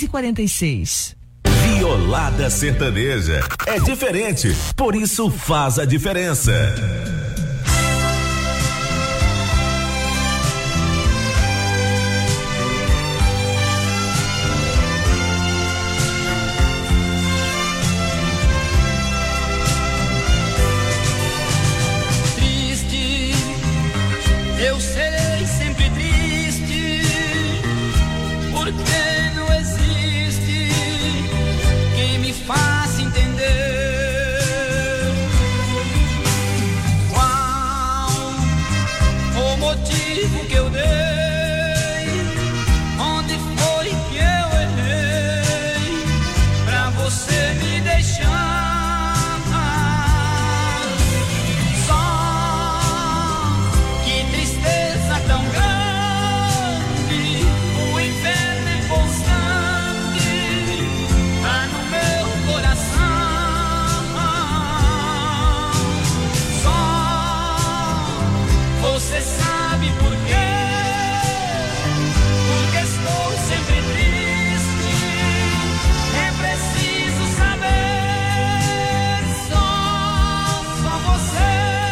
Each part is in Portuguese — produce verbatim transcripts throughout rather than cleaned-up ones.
e quarenta e seis. Violada Sertaneja. É diferente, por isso faz a diferença. Triste, eu serei sempre triste, porque não existe quem me faça entender qual o motivo que eu dei, onde foi que eu errei pra você me deixar. Só que tristeza tão grande, o inferno é constante, tá no meu coração. Só você sabe por quê, porque estou sempre triste. É preciso saber, só, só você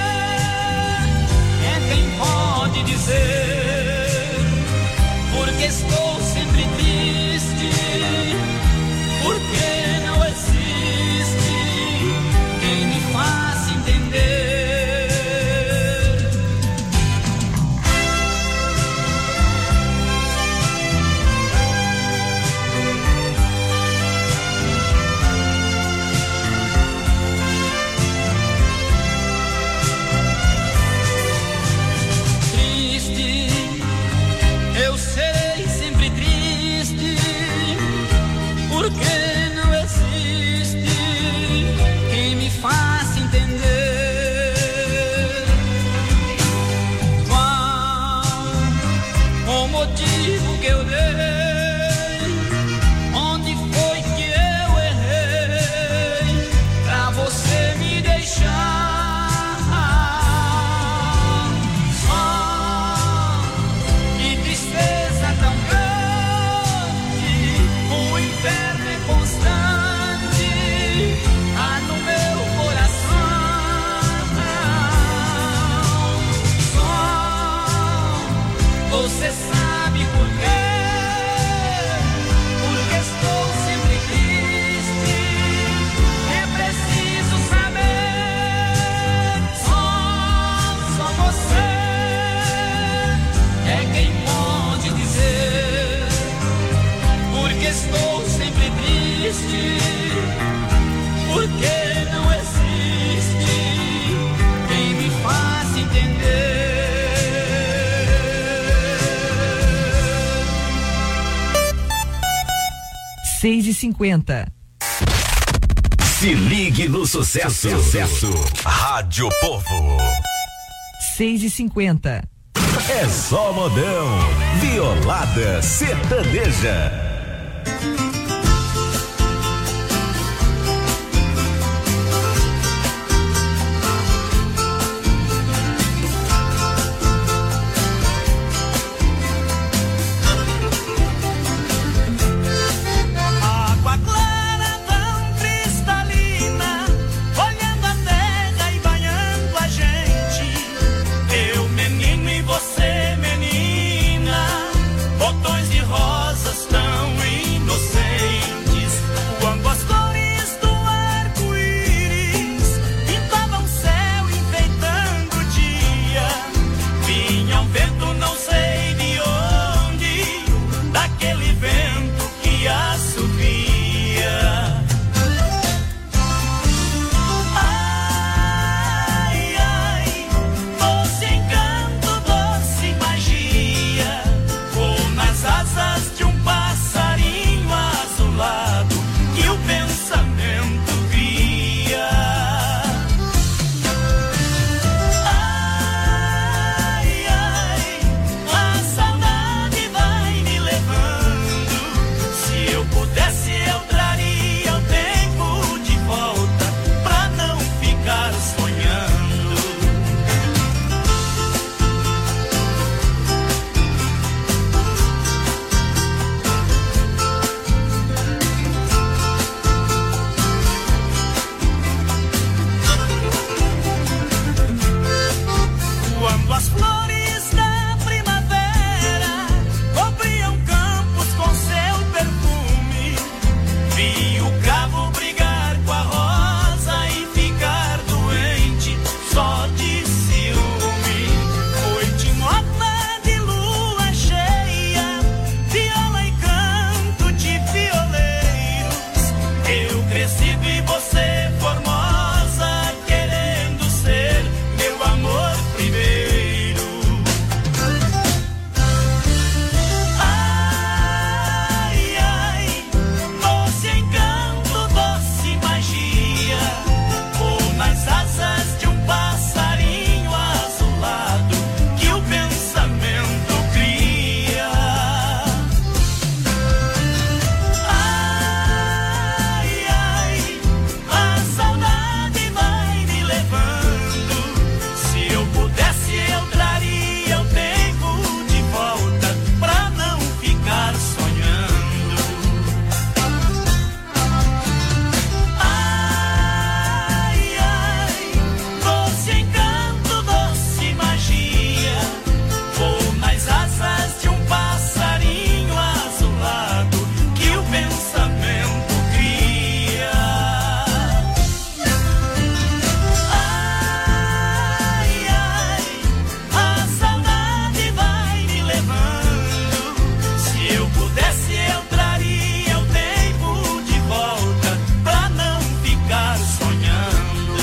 é quem pode dizer, porque estou sempre triste, porque não existe quem me faça entender. Triste, eu serei sempre triste, porque não existe quem me faça entender qual o motivo que eu dei, onde foi que eu errei pra você me deixar. Só que tristeza tão grande, o inferno é constante, tá no meu coração. Só você sabe por quê, porque estou sempre triste. É preciso saber, só, só você é quem pode dizer, porque estou sempre triste, porque não existe quem me faça entender. seis e cinquenta. Se ligue no sucesso. Sucesso. Rádio Povo. seis e cinquenta. É só modão. Violada Sertaneja. Água clara tão cristalina, olhando a terra e banhando a gente. Eu menino e você menina, botões de rosas tão flores da primavera cobriam campos com seu perfume. Vi o cravo brigar com a rosa e ficar doente só de ciúme. Noite morna de lua cheia, viola e canto de violeiros. Eu cresci e você formosa, querendo ser meu amor primeiro. Ai, ai, doce encanto, doce magia, ou nas asas de um passarinho azulado que o pensamento cria. Ai, ai, a saudade vai me levando. Se eu pudesse eu traria o tempo de volta pra não ficar sonhando. Ai, ai, doce encanto, doce magia, vou nas asas de um passarinho azulado que o pensamento cria. Ai, ai, a saudade vai me levando. Se eu pudesse eu traria o tempo de volta pra não ficar sonhando.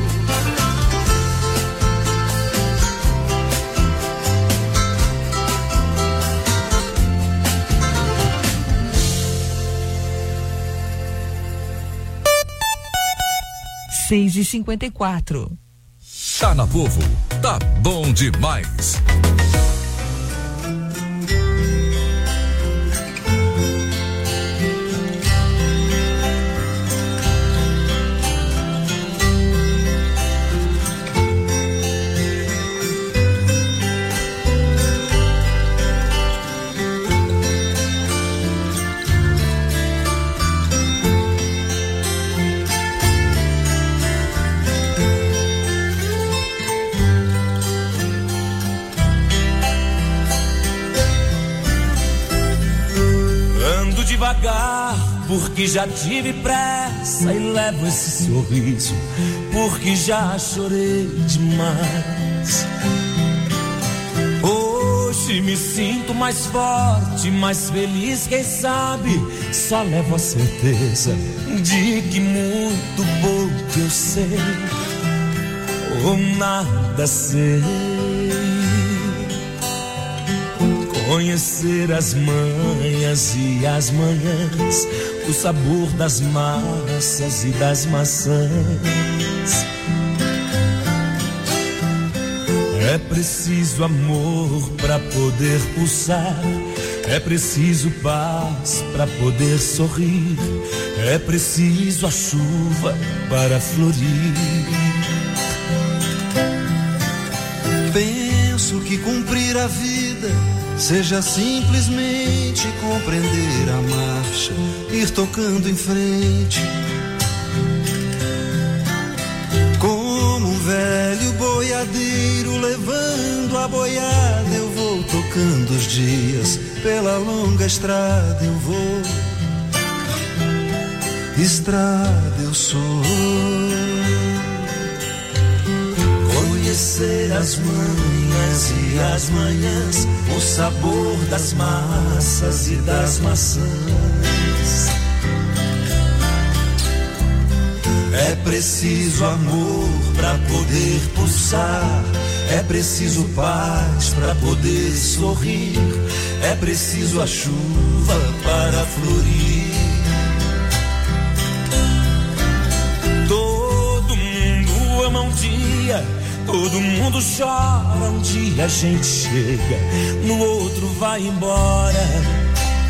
seis e cinquenta e quatro. Tá na Povo, tá bom demais. Ando devagar porque já tive pressa e levo esse sorriso porque já chorei demais. Hoje me sinto mais forte, mais feliz, quem sabe só levo a certeza de que muito pouco eu sei ou nada sei. Conhecer as manhas e as manhãs, o sabor das massas e das maçãs. É preciso amor pra poder pulsar, é preciso paz pra poder sorrir, é preciso a chuva para florir. Penso que cumprir a vida seja simplesmente compreender a marcha, ir tocando em frente. Como um velho boiadeiro levando a boiada, eu vou tocando os dias, pela longa estrada eu vou. Estrada eu sou. Conhecer as manhas e as manhãs, o sabor das massas e das maçãs. É preciso amor pra poder pulsar, é preciso paz pra poder sorrir, é preciso a chuva para florir. Todo mundo ama um dia, todo mundo chora, um dia a gente chega, no outro vai embora.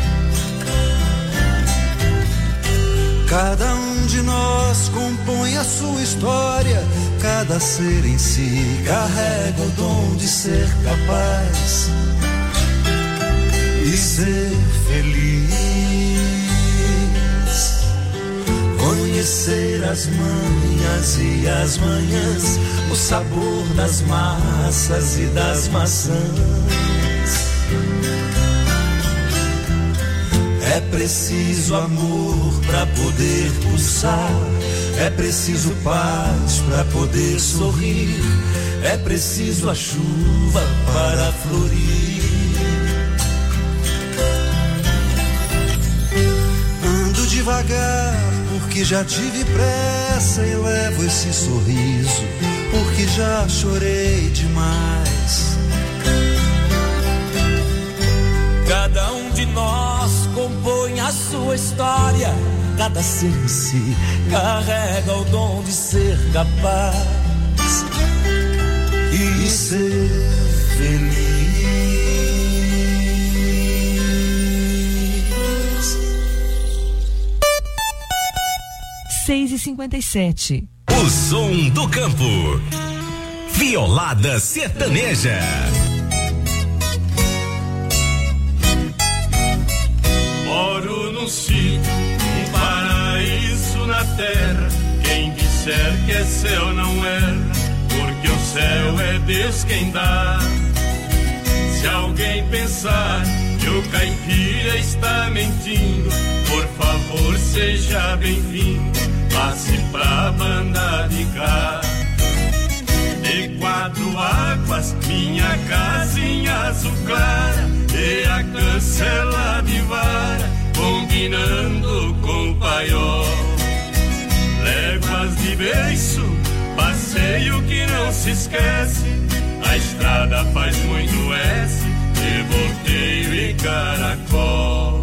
Cada um de nós compõe a sua história, cada ser em si carrega o dom de ser capaz e ser feliz. conhecer as manhas e as manhãs, o sabor das massas e das maçãs. É preciso amor pra poder pulsar, é preciso paz pra poder sorrir, é preciso a chuva para florir. Ando devagar porque já tive pressa e levo esse sorriso porque já chorei demais. Cada um de nós compõe a sua história, cada ser em si carrega o dom de ser capaz e ser feliz. seis e cinquenta e sete. O som do campo. Violada sertaneja. Moro num sítio, um paraíso na terra. Quem disser que é céu não erra, porque o céu é Deus quem dá. Se alguém pensar que o caipira está mentindo, por favor seja bem-vindo, passe pra banda de cá. De quatro águas, minha casinha azul clara, e a cancela de vara, combinando com o paiol. Léguas de beiço, passeio que não se esquece, a estrada faz muito S, de volteio e caracol.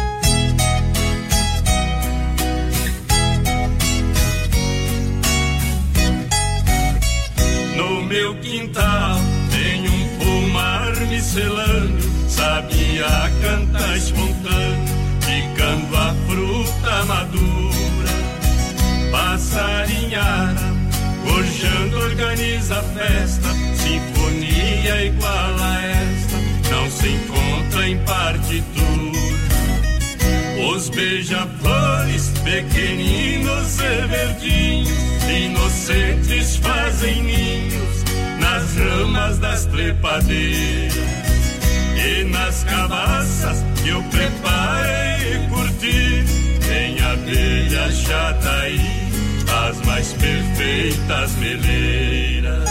No meu quintal tem um pomar me selando, sabia cantar espontâneo, picando a fruta madura. Passarinhada, gorjando organiza a festa, sinfonia igual a esta não se encontra em partitura. Os beija-flores, pequeninos e verdinhos, inocentes fazem ninhos nas ramas das trepadeiras. E nas cabaças que eu preparei e curti, tem abelha chataí, as mais perfeitas meleiras.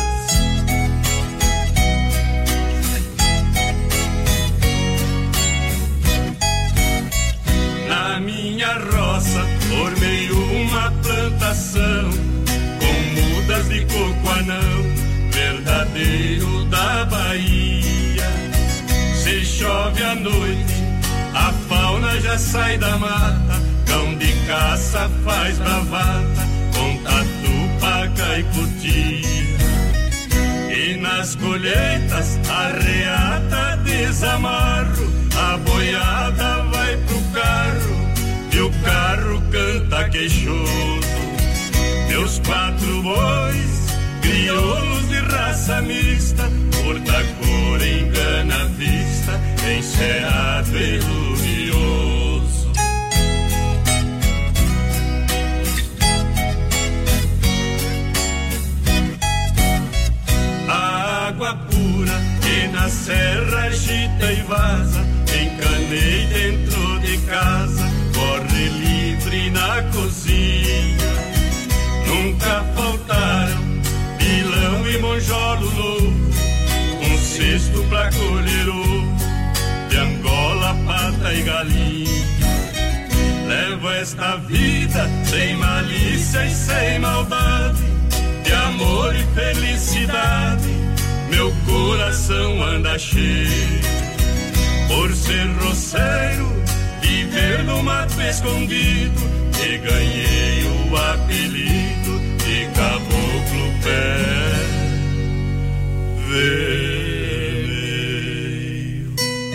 Na minha roça formei uma plantação com mudas de coco anão, verdadeiro da Bahia. Se chove à noite, a fauna já sai da mata, cão de caça faz bravata, com tatu, paca e cutia. E nas colheitas, arreata desamarro, a boiada vai pro carro, e o carro canta queixoso. Meus quatro bois, crioulos de raça mista, cor da cor engana a vista, encerrado e luminoso. A água pura que na serra agita e vaza, encanei dentro de casa, corre livre na cozinha. Nunca faltaram pilão e monjolo novo, um cesto pra colher ovo, de Angola, pata e galinha. Levo esta vida sem malícia e sem maldade, de amor e felicidade, meu coração anda cheio. Por ser roceiro, viver no mato escondido, e ganhei o apelido de caboclo pé vermelho.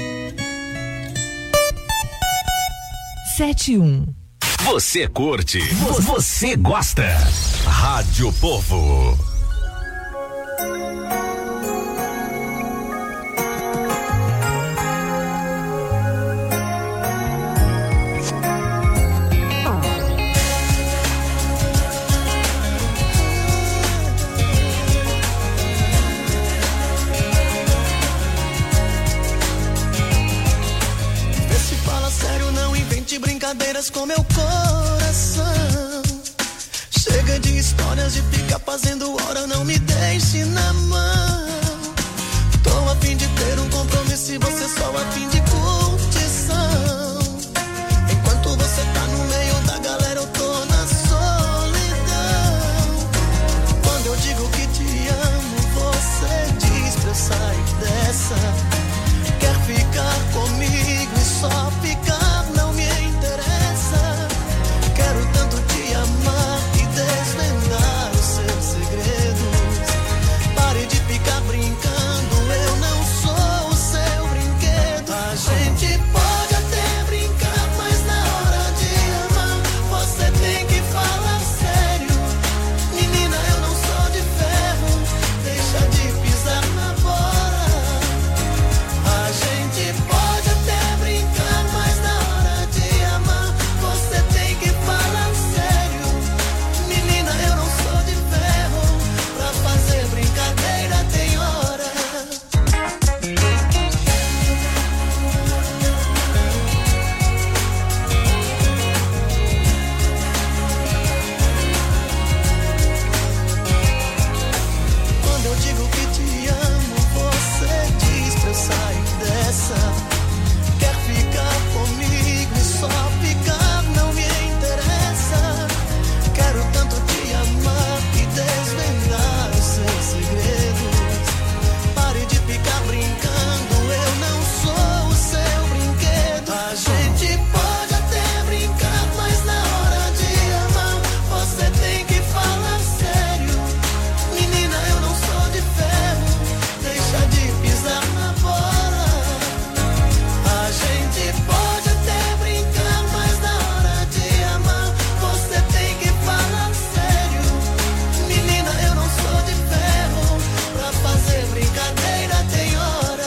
Sete e um. Você curte, você gosta. Rádio Povo. brincadeiras com meu coração. Chega de histórias de ficar fazendo hora, não me deixe na mão. Tô a fim de ter um compromisso e você só a fim de curtição. Enquanto você tá no meio da galera, eu tô na solidão. Quando eu digo que te amo, você diz pra eu sair dessa. Quer ficar comigo e só ficar não me interessa. Quero tanto te amar e desvendar os seus segredos. Pare de ficar brincando, eu não sou o seu brinquedo. A gente pode até brincar, mas na hora de amar você tem que falar sério. Menina, eu não sou de ferro, deixa de pisar na bola. A gente pode até brincar, mas na hora de amar você tem que falar sério. Menina, eu não sou de ferro, pra fazer brincadeira tem hora. Quando eu digo que te amo, você diz pra eu sair dessa. Quer ficar comigo e só ficar não me interessa. Quero tanto te amar e desvendar os seus segredos. Pare de ficar brincando, eu não sou o seu brinquedo. A gente pode até brincar, mas na hora de amar você tem que falar sério. Menina, eu não sou de ferro, deixa de pisar na bola. A gente pode até brincar, mas na hora de amar você tem que falar sério. Menina, eu não sou de ferro, pra fazer brincadeira tem hora.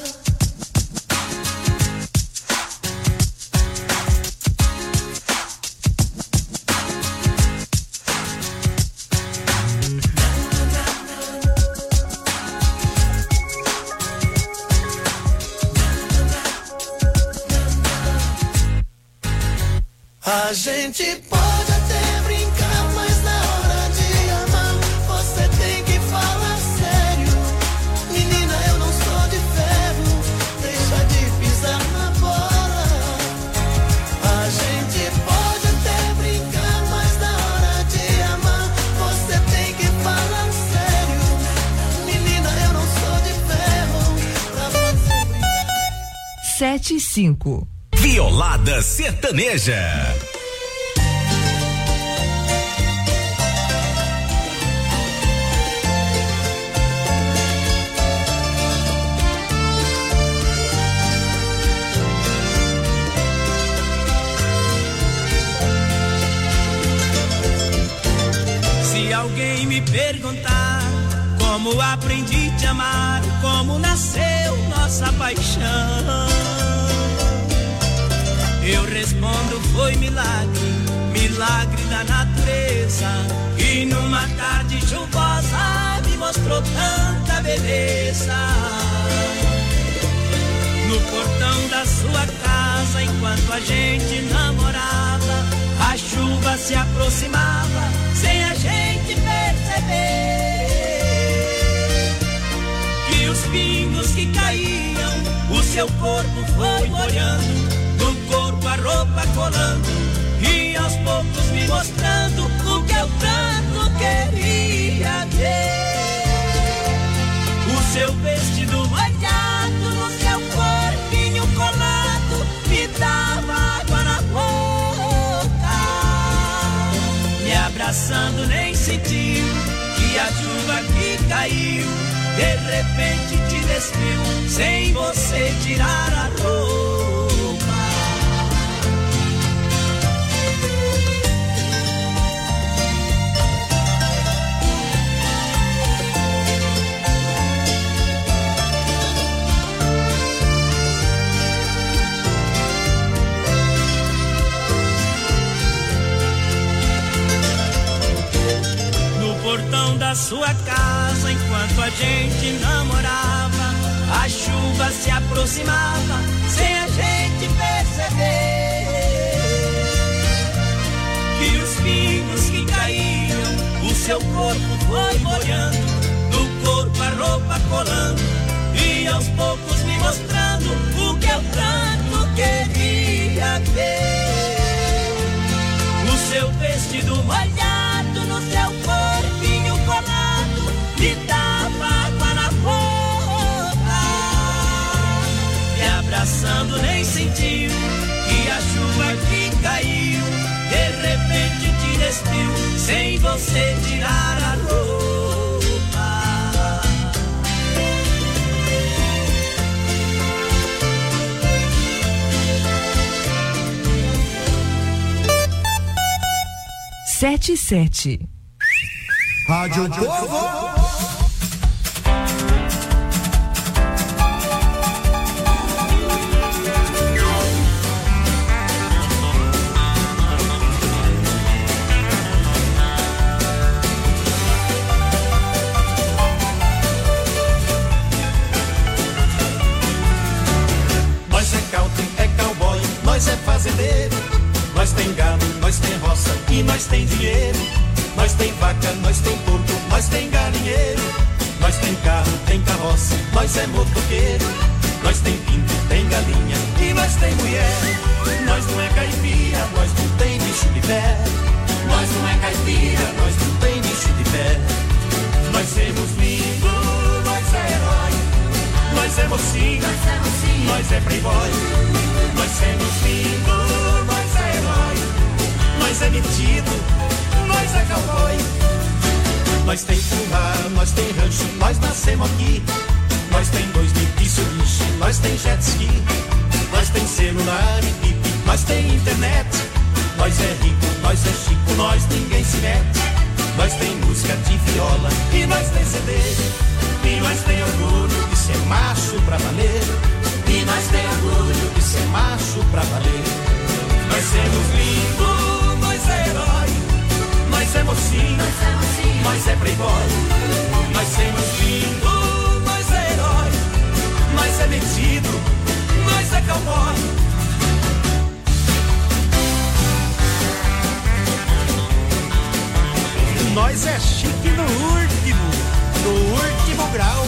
A gente pode até brincar, mas na hora de amar você tem que falar sério. Menina, eu não sou de ferro, deixa de pisar na bola. A gente pode até brincar, mas na hora de amar você tem que falar sério. Menina, eu não sou de ferro, pra fazer brincadeira. Sete e cinco. Violada Sertaneja. Se alguém me perguntar como aprendi a te amar, como nasceu nossa paixão, eu respondo foi milagre, milagre da natureza, e numa tarde chuvosa me mostrou tanta beleza. No portão da sua casa, enquanto a gente namorava, a chuva se aproximava sem a gente perceber. Que os pingos que caíam, o seu corpo foi molhando, no corpo a roupa colando, e aos poucos me mostrando o que eu tanto queria ver. O seu vestido molhado, no seu corpinho colado, me dava água na boca. Me abraçando nem sentiu que a chuva que caiu de repente te despiu, sem você tirar a roupa. portão da sua casa, enquanto a gente namorava, a chuva se aproximava sem a gente perceber. seu corpo foi molhando, no corpo a roupa colando, e aos poucos me mostrando o que eu tanto queria ver. O seu vestido molhado, no seu corpinho colado, me dava água na boca. Me abraçando nem sentiu que a chuva que caiu de repente te despiu, sem você tirar a roupa. Sete e sete. Rádio Povo. Nós é fazendeiro, nós tem gado, nós tem roça e nós tem dinheiro. Nós tem vaca, nós tem porco, nós tem galinheiro. Nós tem carro, tem carroça, nós é motoqueiro. Nós tem pinto, tem galinha e nós tem mulher. Nós não é caipira, nós não tem bicho de pé. Nós não é caipira, nós não tem bicho de pé. Nós somos lindo, nós é herói. Nós é mocinho, nós é, mocinho. Nós é playboy. Nós somos lindo, nós é herói. Nós é metido, nós é cowboy. Nós tem curral, nós tem rancho, nós nascemos aqui. Nós tem dois mil Mitsubishi, nós tem jet ski. Nós tem celular e bip, nós tem internet. Nós é rico, nós é chico, nós ninguém se mete. Nós tem música de viola e nós tem C D. E nós tem orgulho de ser macho pra valer. E nós tem orgulho de ser macho pra valer. Nós somos lindo, nós é herói. Nós é mocinho, nós é, mocinho. Nós é playboy. Nós somos lindo, nós é herói. Nós é metido, nós é cowboy. Nós é chique no último, no último grau.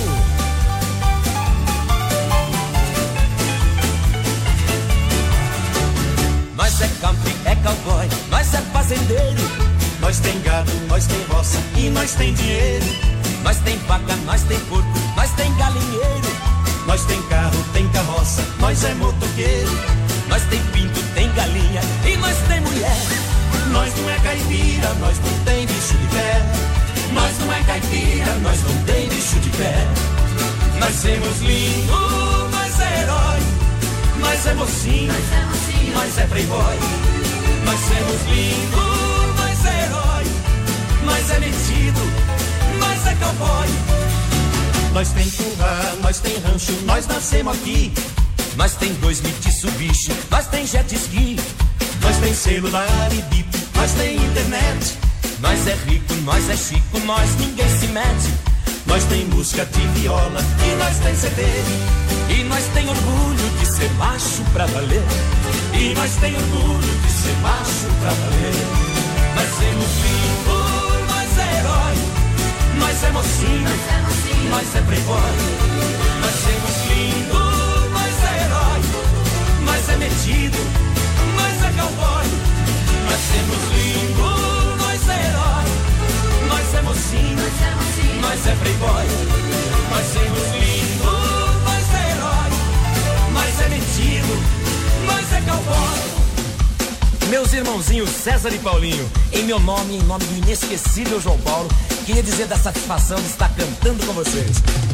Nós é country, é cowboy, nós é fazendeiro. Nós tem gado, nós tem roça e nós tem dinheiro. Nós tem vaca, nós tem porco, nós tem galinheiro. Nós tem carro, tem carroça, nós é motoqueiro. Nós tem pinto, tem galinha e nós tem mulher. Nós não é caipira, nós não tem bicho de pé. Nós não é caipira, nós não tem bicho de pé. Nós somos lindo, nós é herói. Nós é mocinho, nós é, mocinho. Nós é playboy. Nós somos lindo, nós é herói. Nós é metido, nós é cowboy. Nós tem curral, nós tem rancho, nós nascemos aqui. Nós tem dois Mitsubishi, nós tem jet ski. Nós tem celular e bip, nós tem internet. Nós é rico, nós é chico, nós ninguém se mete. Nós tem música de viola e nós tem C D. E nós tem orgulho de ser macho pra valer. E nós tem orgulho de ser macho pra valer. Nós somos lindo, nós é herói. Nós é mocinho, nós é, mocinho. Nós é playboy. Nós somos lindo, nós é herói. Nós é metido, nós é cowboy. Nós somos lindo, nós é herói. Nós é mocinho, nós é, mocinho. Nós é playboy. Nós somos lindo, nós é herói. Nós é metido, nós é cowboy. Meus irmãozinhos César e Paulinho, em meu nome, em nome do inesquecível João Paulo, queria dizer da satisfação de estar cantando com vocês.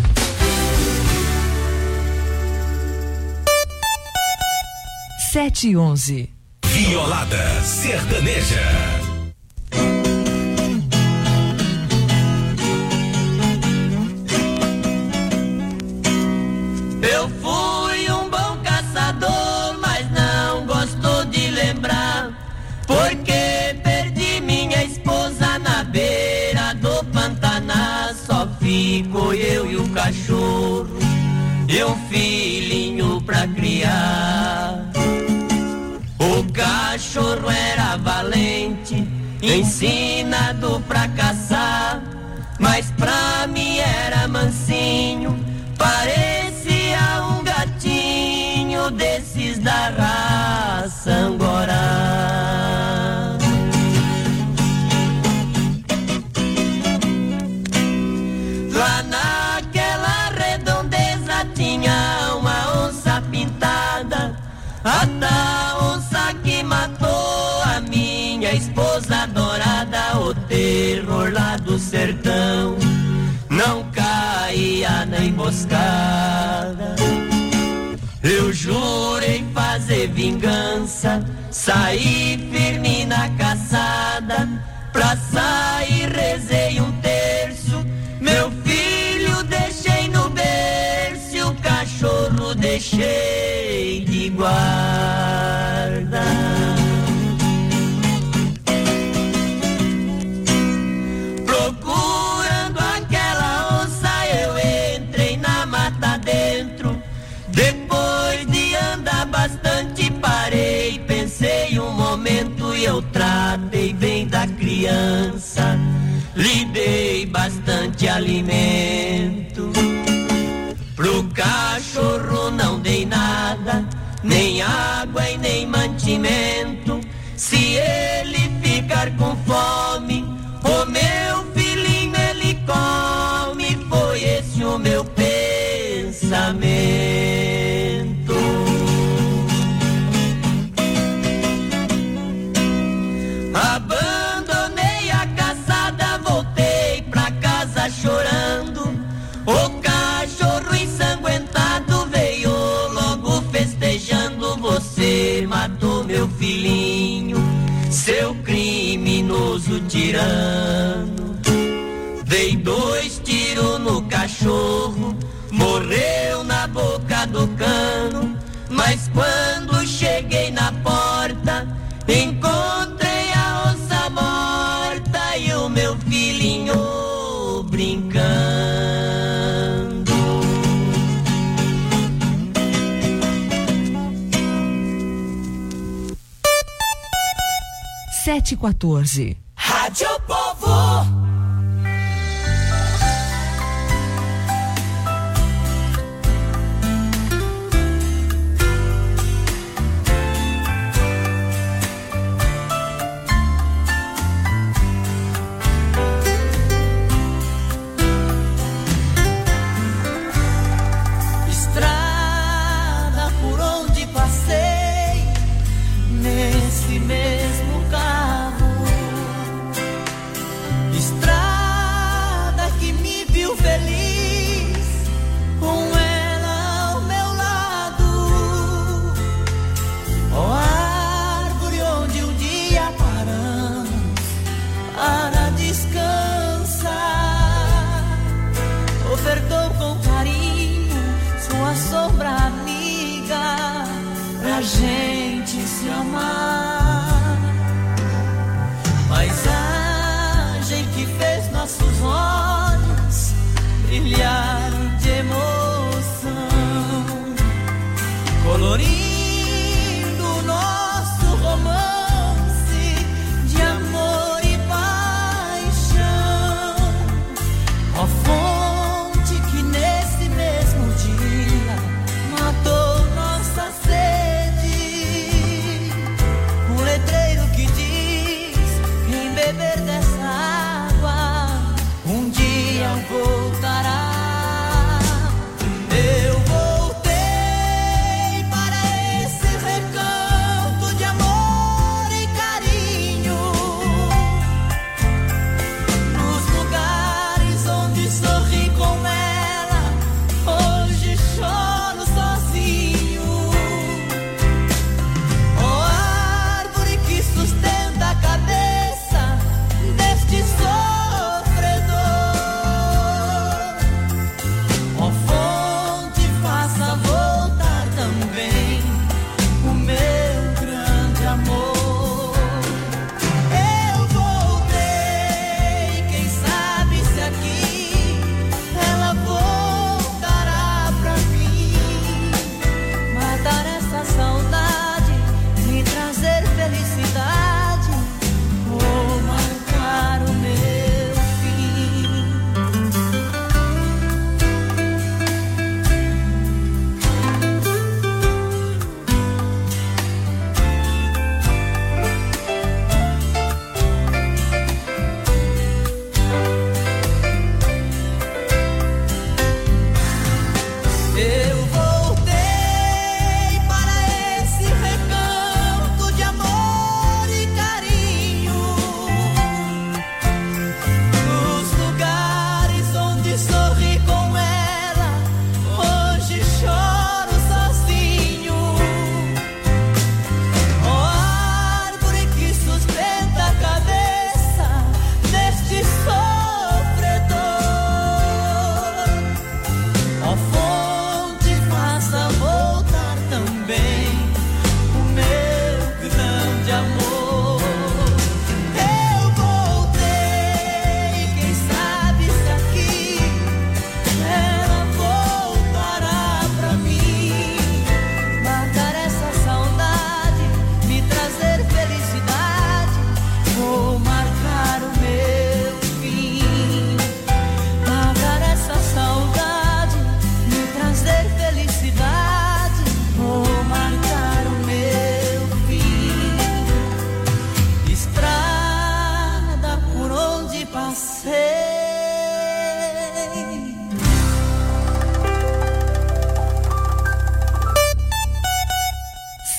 Sete e onze. Violada Sertaneja. Eu fui um bom caçador, mas não gosto de lembrar, porque perdi minha esposa na beira do Pantanal. Só fico eu e o cachorro e um filhinho pra criar. O cachorro era valente ensinado pra caçar, mas pra mim era mansinho, parecia um gatinho desses da raça Angorá. Lá naquela redondeza tinha uma onça pintada, a da onça que matou a minha esposa adorada. O terror lá do sertão não caía na emboscada. Eu jurei fazer vingança, saí firme na caçada. Pra sair rezei um terço, meu filho deixei no berço, o cachorro deixei de guarda. Procurando aquela onça eu entrei na mata dentro. Depois de andar bastante parei, pensei um momento e eu tratei bem da criança, lhe dei bastante alimento. Pro cachorro não dei nada, nem água e nem mantimento. Se ele ficar com fome, o meu filhinho ele come. Foi esse o meu pensamento. Abandonei a caçada, voltei pra casa chorando. O cachorro ensanguentado veio logo festejando. Você matou meu filhinho, seu criminoso tirano. Dei dois tiros no cachorro, morreu na boca do cano. Mas quando cheguei na porta, encontrei a onça morta e o meu filhinho brincando. Sete e quatorze. Rádio Povo. Estrada por onde passei, nesse mesmo carro. Estrada que me viu feliz, com ela ao meu lado. Ó árvore onde um dia paramos para descansar. Ofertou com carinho sua sombra amiga pra gente se amar. Paisagem que fez nossos olhos brilharem de emoção, colorindo nosso romance de amor e paixão. Ó fonte que nesse mesmo dia matou nossa sede, um letreiro que diz: quem beber dessa água um dia voltará. Eu voltei para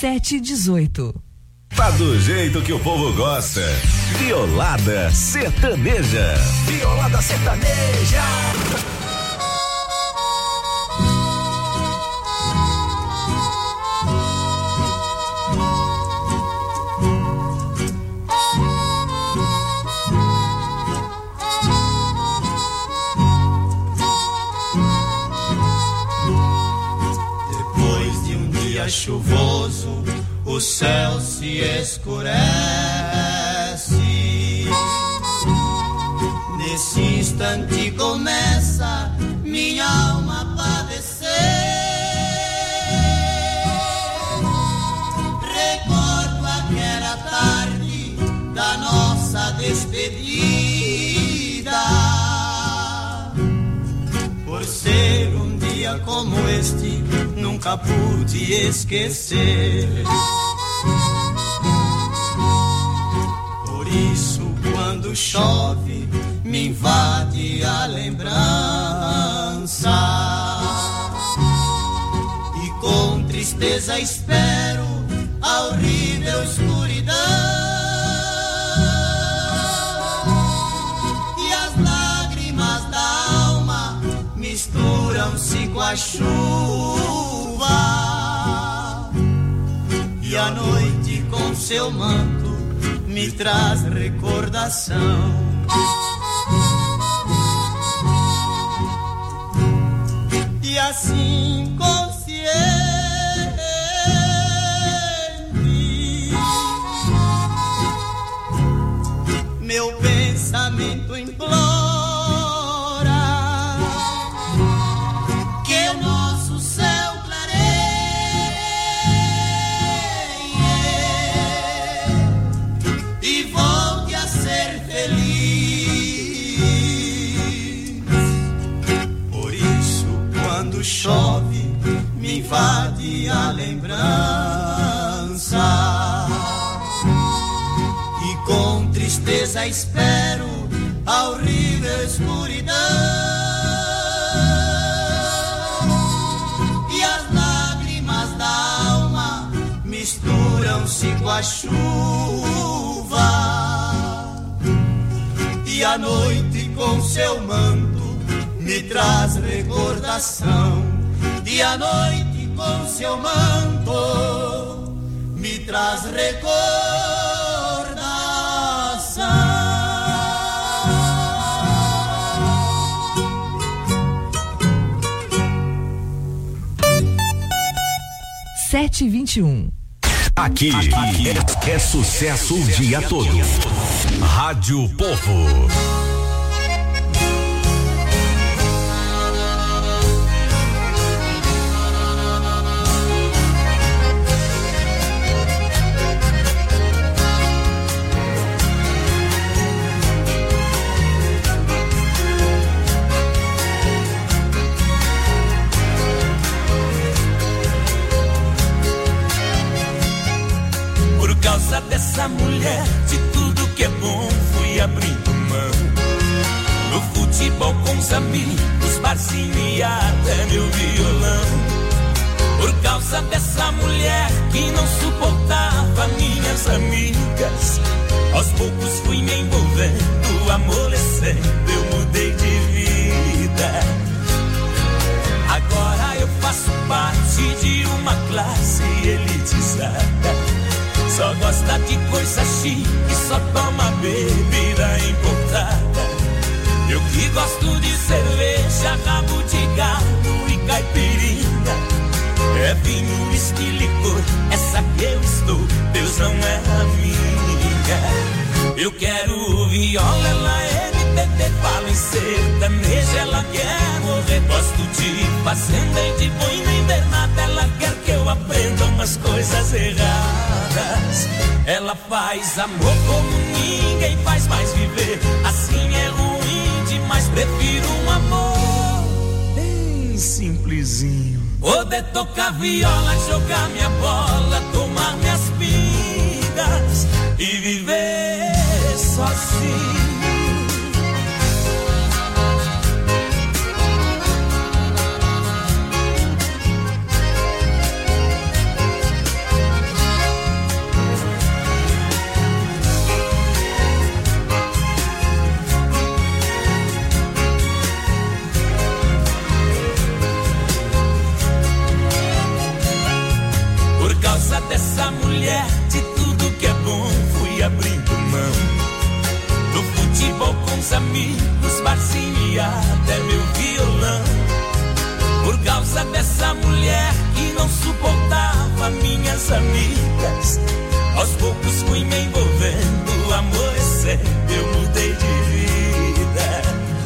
sete dezoito. Tá do jeito que o povo gosta. Violada Sertaneja. Violada Sertaneja. Depois de um dia chuvoso, o céu se escurece. Nesse instante começa minha alma a padecer. Recordo aquela tarde da nossa despedida. Por ser um dia como este, nunca pude esquecer. Por isso, quando chove, me invade a lembrança. E com tristeza espero a horrível escuridão. E as lágrimas da alma misturam-se com a chuva. E a noite com seu manto me traz recordação. E assim consciente, meu pensamento implora que o nosso céu e volte a ser feliz. Por isso, quando chove, me invade a lembrança. E com tristeza espero a horrível escuridão. E as lágrimas da alma misturam-se com a chuva. E a noite com seu manto me traz recordação. E a noite com seu manto me traz recordação. sete e vinte e um. Aqui, aqui é, é sucesso o dia todo. Rádio Povo. Por causa dessa mulher, de tudo que é bom fui abrindo mão. No futebol com os amigos, barzinho e até meu violão. Por causa dessa mulher que não suportava minhas amigas, aos poucos fui me envolvendo, amolecendo, eu mudei de vida. Agora eu faço parte de uma classe elitizada. Só gosta de coisa chique, só toma bebida importada. Eu que gosto de cerveja, rabo de gado e caipirinha. É vinho, whisky, licor, essa que eu estou, Deus não é a minha. Eu quero viola, ela é M P B, fala em sertanejo, ela quer morrer. Gosto de fazenda e de boina invernada, ela quer que eu aprenda umas coisas erradas. Ela faz amor como ninguém faz mais viver, assim é ruim demais, prefiro um amor bem simplesinho. Poder tocar viola, jogar minha bola, tomar minhas pingas e viver sozinho. dessa mulher, de tudo que é bom fui abrindo mão. No futebol com os amigos, barzinho e até meu violão. Por causa dessa mulher que não suportava minhas amigas, aos poucos fui me envolvendo, amolecendo, eu mudei de vida.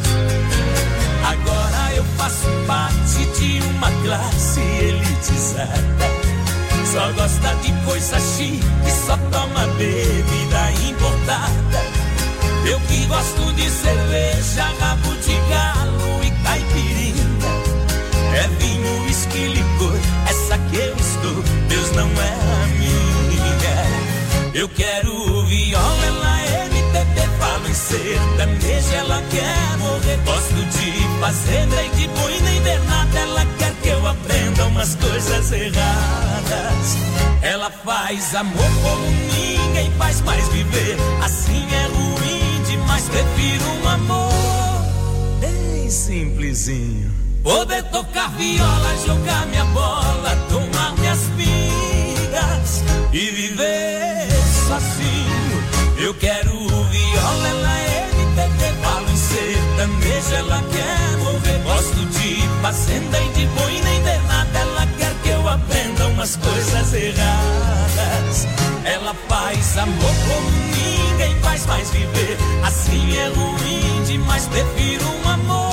Agora eu faço parte de uma classe elitizada. Só gosta de coisa chique, só toma bebida importada. Eu que gosto de cerveja, rabo de galo e caipirinha. É vinho, uísque, licor, essa que eu estou, Deus não é a minha. Eu quero viola, ela é M P B, falo em sertanejo, ela quer morrer. Gosto de fazenda e de boi nem ver nada, ela quer que eu aprenda umas coisas erradas. Ela faz amor como ninguém faz mais viver, assim é ruim demais, prefiro um amor bem simplesinho. Poder tocar viola, jogar minha bola, tomar minhas pingas e viver sozinho. Eu quero viola, ela é M P B, falo em sertanejo, ela quer morrer. Gosto de fazenda e de boi nem ver nada, ela quer que eu aprenda umas coisas erradas. Ela faz amor como ninguém faz mais viver, assim é ruim demais, prefiro um amor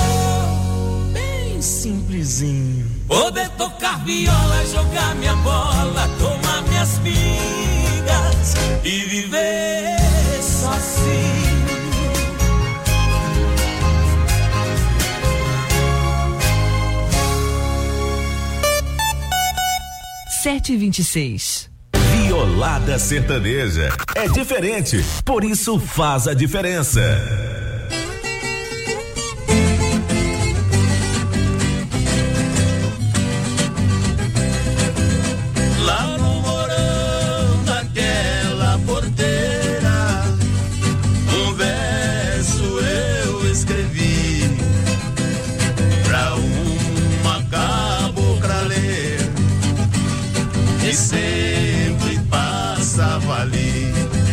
simplesinho. Poder tocar viola, jogar minha bola, tomar minhas pingas e viver sozinho. sete e vinte e seis. Violada sertaneja é diferente, por isso faz a diferença. Sempre passava ali,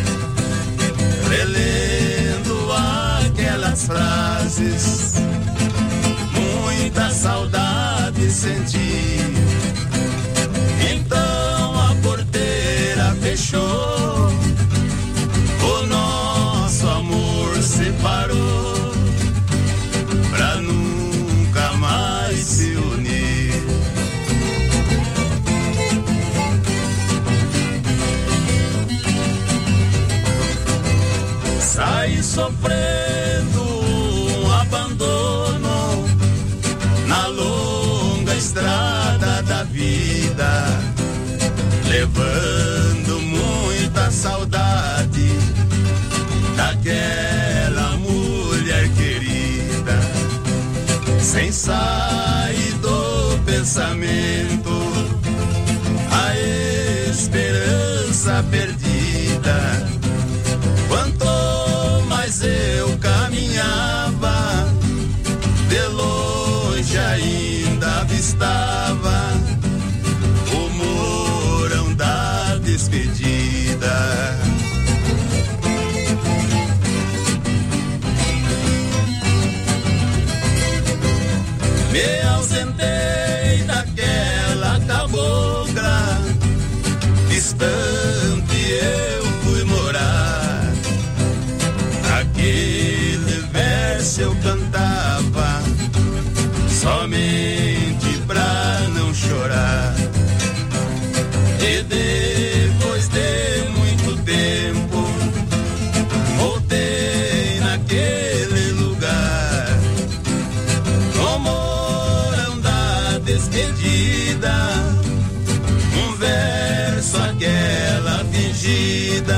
relendo aquelas frases, muita saudade senti. Então a porteira fechou, o nosso amor separou, pra nunca mais se unir. Saí sofrendo um abandono na longa estrada da vida, levando muita saudade daquela mulher querida. Sem sair do pensamento a esperança perdida. Quanto mais eu caminhava, de longe ainda avistava o morão da despedida. Me ausentei daquela cabocla, distante eu fui morar. Aquele verso eu cantava somente pra não chorar. E depois de muito tempo voltei naquele lugar, no morão da despedida, um verso aquela fingida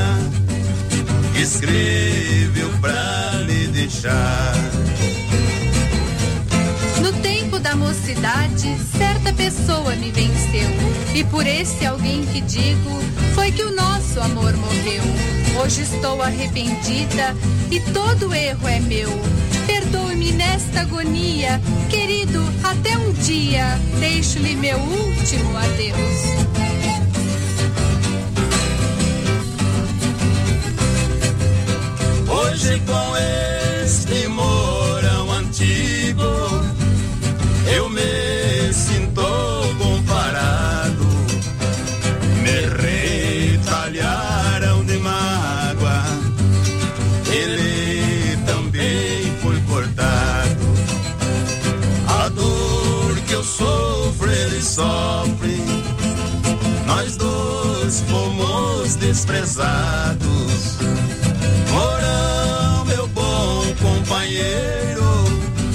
escreveu pra lhe deixar. No tempo da mocidade, certa pessoa me venceu, e por esse alguém que digo, foi que o nosso amor morreu. Hoje estou arrependida e todo erro é meu. Perdoe-me nesta agonia, querido, até um dia deixo-lhe meu último adeus. nós fomos desprezados. Mourão, meu bom companheiro,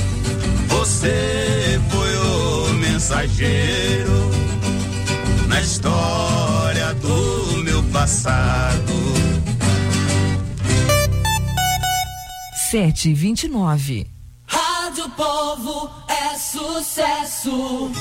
você foi o mensageiro na história do meu passado. Sete e vinte e nove. Rádio Povo é sucesso.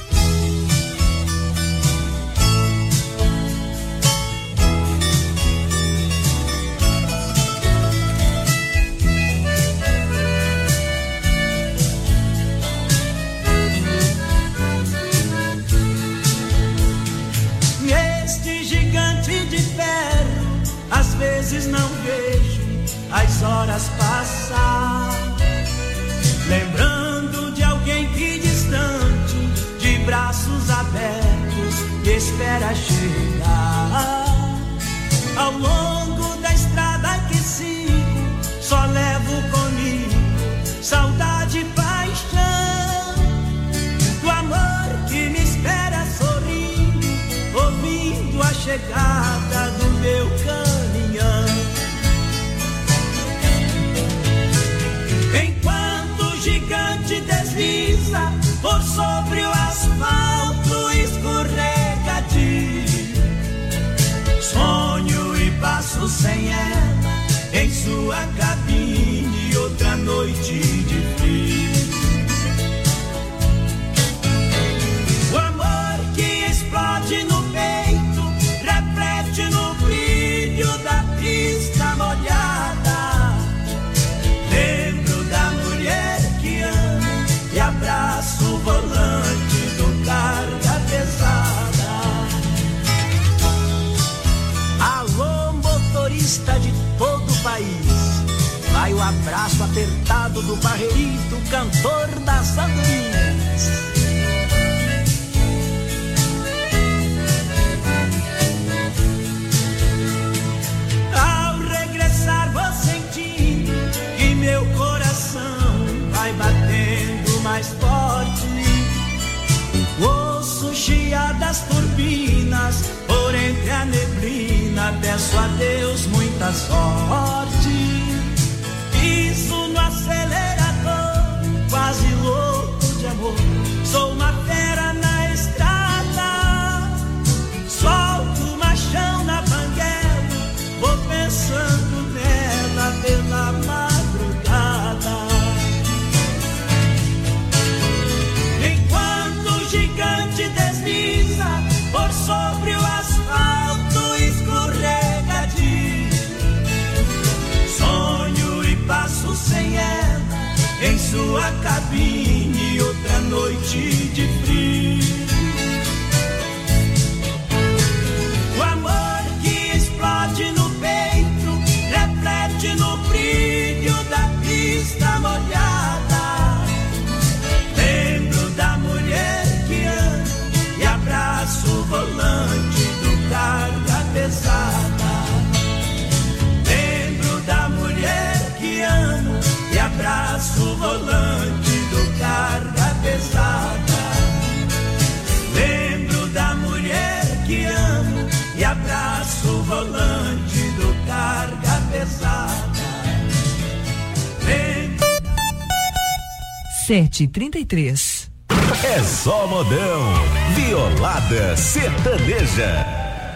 Neste gigante de ferro, às vezes não vejo as horas passar, lembrando de alguém que distante, de braços abertos, espera chegar. Ao longo da estrada que sigo, só levo comigo saudade e paixão, do amor que me espera sorrindo, ouvindo a chegada do meu caminhão. Enquanto o gigante desliza por sobre o asfalto escorregadio, sonho e passo sem ela em sua cabine, outra noite de frio. O amor que explode no peito reflete no brilho da pista molhada. Abraço o volante do carga pesada. Alô, motorista de todo o país, vai o abraço apertado do Barreirito, cantor das andorinhas. Ao regressar vou sentindo que meu coração vai batendo mais forte. Ouço chiar das turbinas por entre a neblina, peço a Deus muita sorte. Piso no acelerador, quase louco de amor, sou uma fera na estrada. Solto o machão na banguela, vou pensando nela pela madrugada. Gigante desliza por sobre o asfalto escorregadio, sonho e passo sem ela em sua cabine, outra noite de frio. O amor que explode no peito reflete no brilho da pista molhada. Lembro da mulher e abraço o volante do carga pesada. Lembro da mulher que amo e abraço o volante do carga pesada. Lembro da mulher que amo e abraço o volante do carga pesada. Lembro... Sete e trinta e três. É só modão, Violada Sertaneja.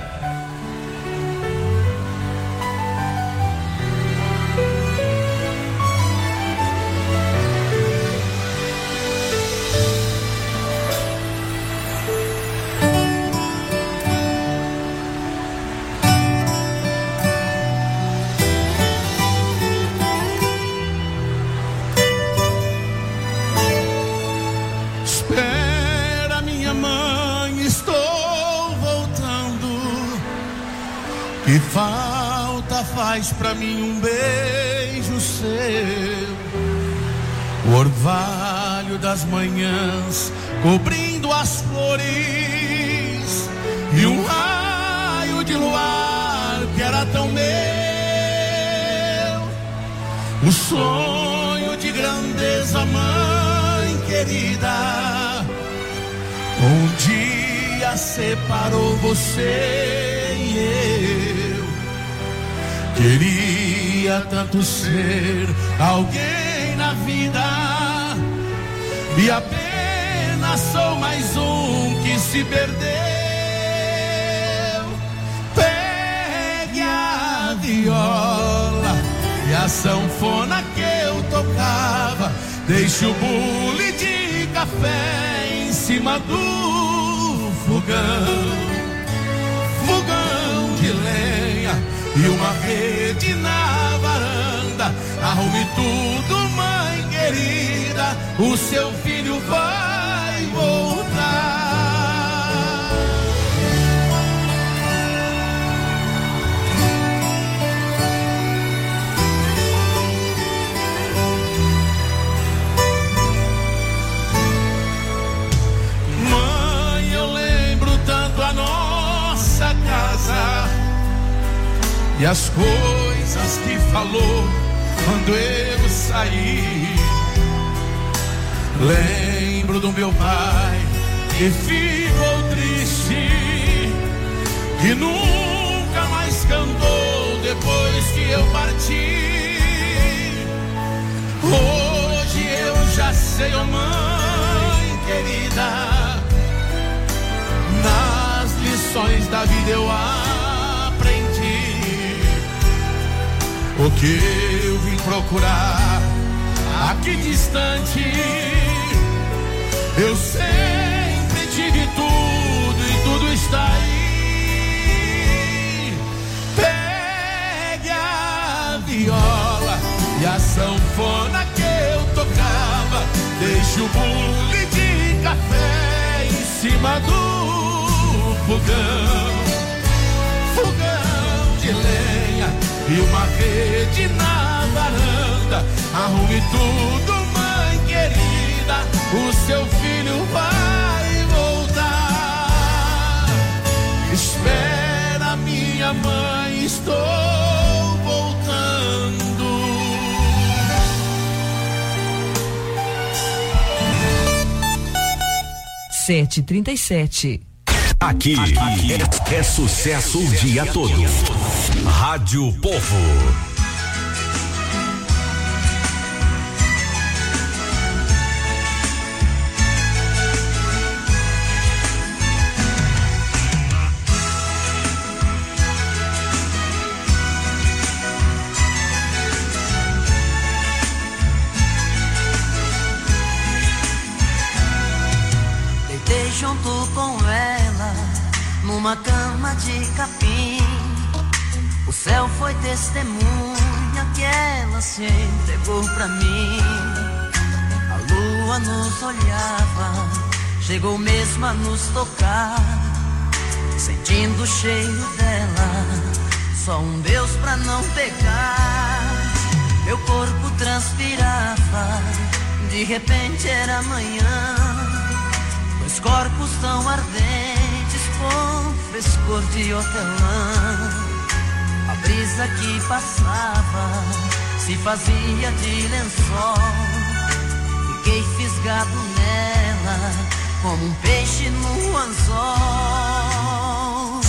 Que falta faz pra mim um beijo seu, o orvalho das manhãs cobrindo as flores e um raio de luar que era tão meu, o sonho de grandeza, mãe querida, um dia dia separou você e eu. Queria tanto ser alguém na vida e apenas sou mais um que se perdeu. Pegue a viola e a sanfona que eu tocava, deixe o bule de café em cima do fogão, fogão de lenha e uma rede na varanda. Arrume tudo, mãe querida, o seu filho vai voltar. Mãe, eu lembro tanto a nossa casa e as coisas que falou quando eu saí. Lembro do meu pai que ficou triste, que nunca mais cantou depois que eu parti. Hoje eu já sei, oh mãe querida, nas lições da vida eu aprendi o que eu vim procurar aqui distante. Eu sempre tive tudo e tudo está aí. Pegue a viola e a sanfona que eu tocava, deixe o bule de café em cima do fogão, fogão de lenha e uma rede na varanda. Arrume tudo, mãe querida, o seu filho vai voltar. Espera, minha mãe, estou voltando. sete e trinta e sete. Aqui, aqui é, é sucesso o dia todo. Rádio Povo. Deitei junto com ela numa cama de capim. O céu foi testemunha que ela se entregou pra mim. A lua nos olhava, chegou mesmo a nos tocar. Sentindo o cheiro dela, só um Deus pra não pecar. Meu corpo transpirava, de repente era manhã. Dois corpos tão ardentes com frescor de hortelã. A brisa que passava se fazia de lençol. Fiquei fisgado nela como um peixe no anzol.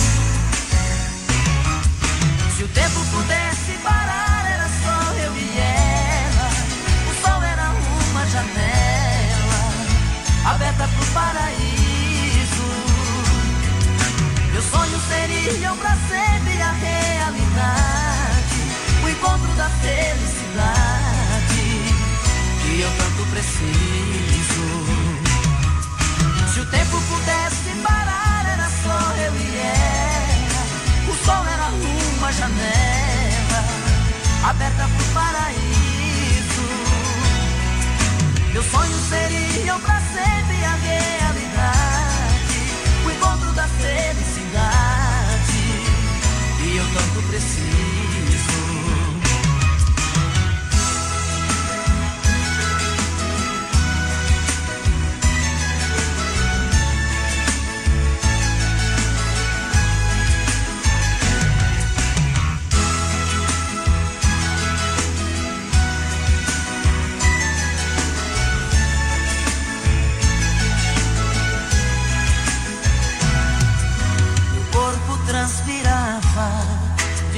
Se o tempo pudesse parar, era só eu e ela. O sol era uma janela aberta pro paraíso. Meus sonhos seriam pra sempre a realidade, o encontro da felicidade que eu tanto preciso. Se o tempo pudesse parar, era só eu e ela. O sol era uma janela aberta pro paraíso. Meus sonhos seriam pra sempre a realidade, o encontro da felicidade que eu tanto preciso.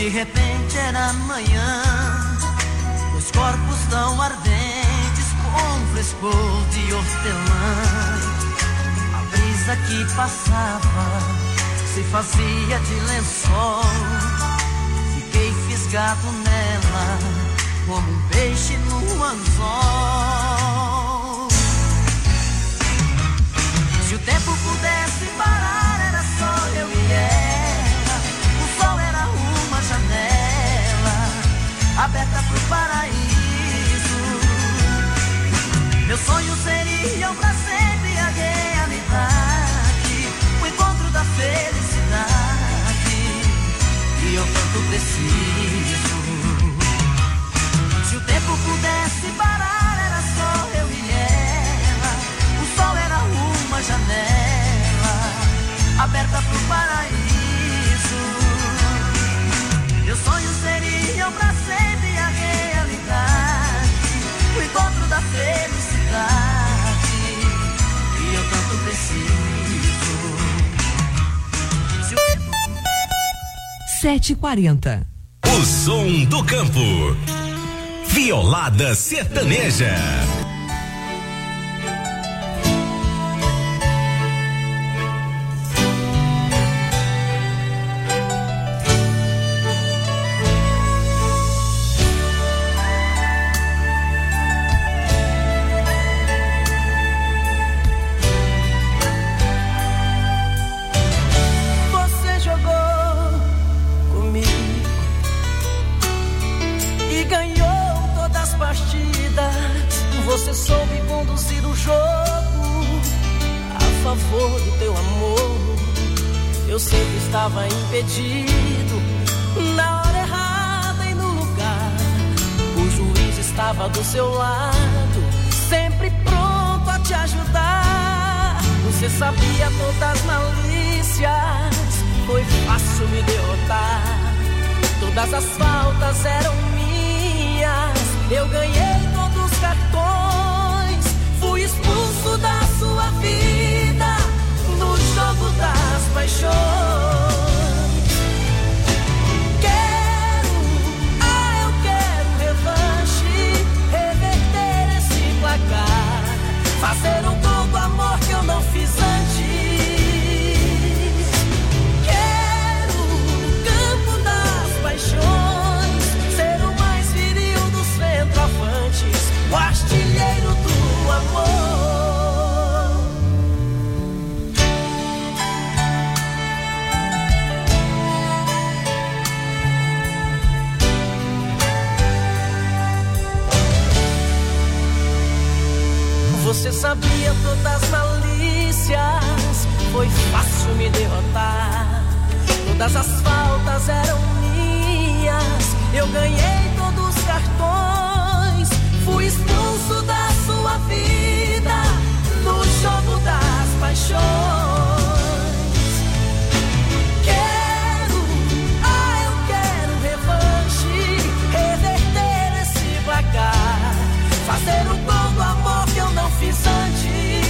De repente era manhã, os corpos tão ardentes com frescor de hortelã. A brisa que passava se fazia de lençol. Fiquei fisgado nela como um peixe no anzol. Se o tempo pudesse parar, era só eu e ela. O sol era uma janela aberta pro paraíso. Meus sonhos seriam pra sempre a realidade, o encontro da felicidade que eu tanto preciso. Se o tempo pudesse parar, era só eu e ela. O sol era uma janela aberta pro paraíso. Meus sonhos seriam pra sempre a realidade, o encontro da felicidade que eu tanto preciso. Se o tempo... sete e quarenta. O som do campo. Violada sertaneja. Você jogou comigo e ganhou todas as partidas. Você soube conduzir o jogo a favor do teu amor. Eu sempre estava impedido, na hora errada e no lugar. O juiz estava do seu lado, sempre pronto a te ajudar. Você sabia todas as malícias, foi fácil me derrotar. Todas as faltas eram minhas, eu ganhei todos os cartões. Fui expulso da sua vida no jogo das paixões. Quero, ah, eu quero revanche, reverter esse placar, fazer um gol do amor que eu não fiz antes. Quero o campo das paixões, ser o mais viril dos centroavantes, o artilheiro do amor. Você sabia todas as malícias, foi fácil me derrotar. Todas as faltas eram minhas, eu ganhei todos os cartões. Fui expulso da sua vida no jogo das paixões. Quero, ah, eu quero revanche, reverter esse placar, fazer o gol do amor que eu não fiz antes.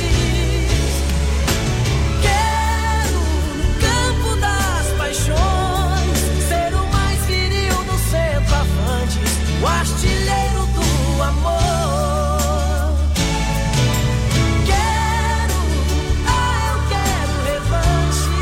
Quero no campo das paixões, ser o mais viril dos centroavantes, o artilheiro do amor. Quero, ah, eu quero revanche.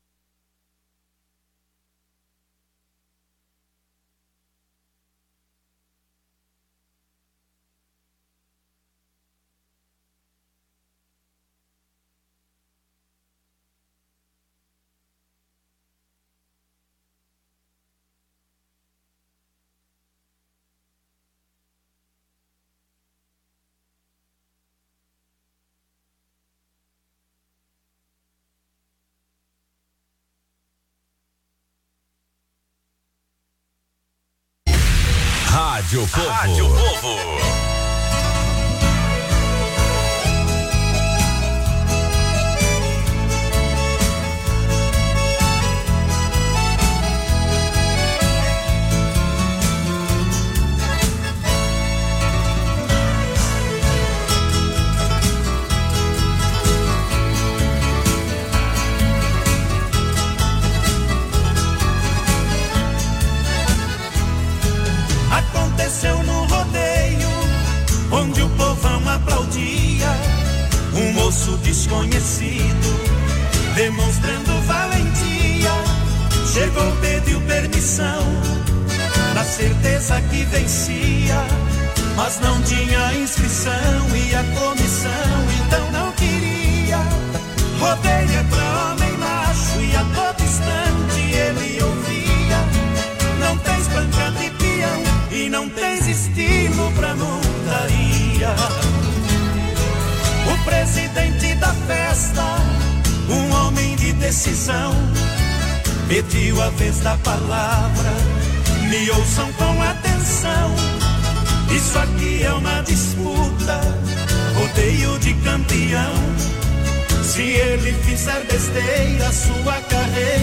Rádio Povo. Rádio Povo. desconhecido, demonstrando valentia, chegou, pediu permissão, na certeza que vencia, mas não tinha inscrição e a comissão então não queria. Rodeia pra homem macho e a todo instante ele ouvia: não tens banca de peão e não tens estilo pra montaria. O presidente da festa, um homem de decisão, pediu a vez da palavra, me ouçam com atenção. Isso aqui é uma disputa, rodeio de campeão. Se ele fizer besteira, sua carreira